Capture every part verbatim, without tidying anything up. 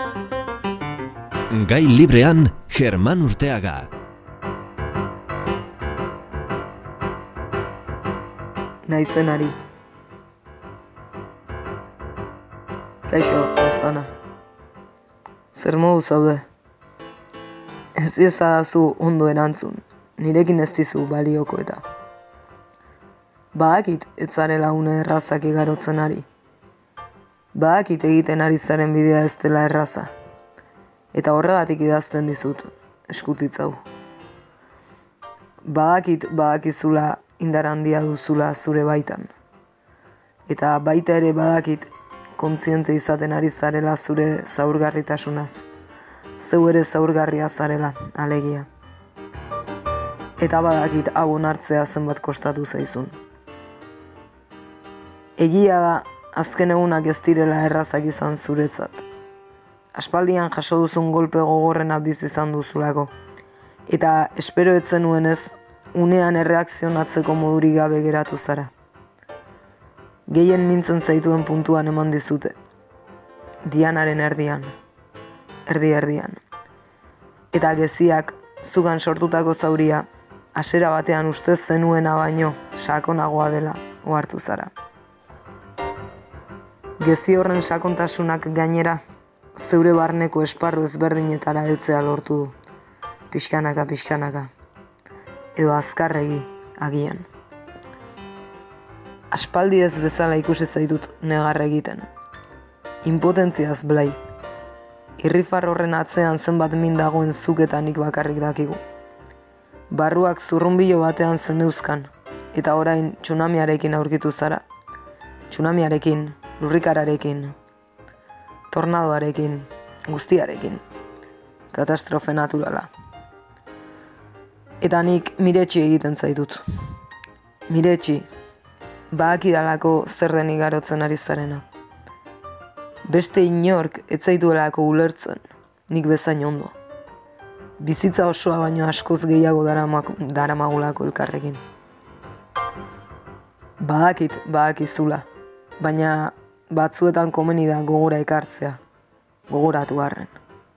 Gai librean, Germán Urteaga. Naizenari. Kaixo, aztana. Zer modu zaude? Ez iezadazu ondo erantzun, nirekin ez dizu balioko eta. Badakit ez zarela une errazak igarotzen ari. Badakit egiten ari zaren bidea ez dela erraza. Eta horregatik idazten dizut, eskutitz hau. Badakit badakizula indar handia duzula zure baitan. Eta baita ere badakit kontziente izaten ari zarela zure zaurgarritasunaz. Zeu ere zaurgarria zarela, alegia. Eta badakit hau onartzea zenbat kostatu zaizun. Egia da, azken egunak ez direla errazak izan zuretzat. Aspaldian jaso duzun golpe gogorrena bizi izan duzulako. Eta espero ez zenuenez, unean erreakzionatzeko modurik gabe geratu zara. Gehien mintzen zaituen puntuan eman dizute. Dianaren erdian. Erdi-erdian. Eta geziak, zugan sortutako zauria, hasiera batean ustez zenuena baino, sakonagoa dela, ohartu zara. Gezi horren sakontasunak gainera, zeure barneko esparru ezberdinetara heltzea lortu du. Pixkanaka, pixkanaka. Edo azkarregi, agian. Aspaldi ez bezala ikusi zaitut negar egiten. Impotentziaz blai. Irrifar horren atzean zenbat min dagoen zuk eta nik bakarrik dakigu. Barruak zurrunbilo batean zeneuzkan, eta orain tsunamiarekin aurkitu zara. Tsunamiarekin, lurrikararekin, tornadoarekin, guztiarekin. Katastrofe naturala. Eta nik miretsi egiten zaitut. Miretsi, badakidalako zer den igarotzen ari zarena. Beste inork ez zaituelako ulertzen, nik bezain ondo. Bizitza osoa baino askoz gehiago daramagulako elkarrekin. Badakit, badakizula, baina batzuetan komeni da gogora ekartzea, gogoratu harren.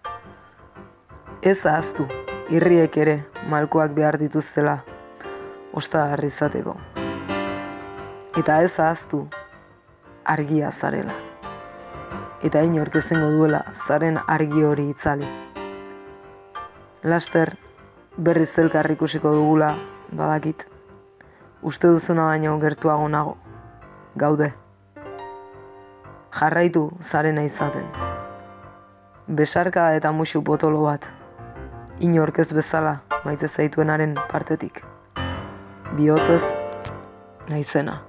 Ez ahaztu, irriek ere malkoak behar dituztela, ostagarri izateko. Eta ez ahaztu, argia zarela. Eta inork ezingo duela zaren argi hori itzali. Laster, berriz elkar ikusiko dugula, badakit. Uste duzuna baino gertuago nago, gaude. Jarraitu zarena izaten. Besarka eta musu potolo bat, inork ez bezala maite zaituenaren partetik. Bihotzez, naizena.